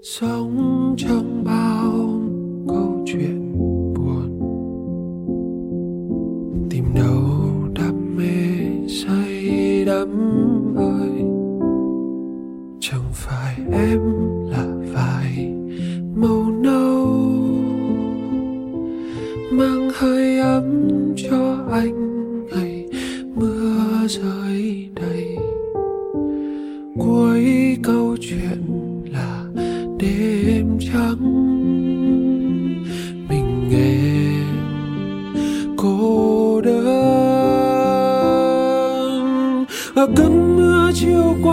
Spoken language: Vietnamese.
sống trong bao câu chuyện buồn, tìm đâu đam mê say đắm ơi. Chẳng phải em là vài màu nâu mang hơi ấm cho anh ngày mưa rơi đầy. Cuối câu chuyện là đêm trắng, mình em cô đơn. Ở cơn mưa chiều qua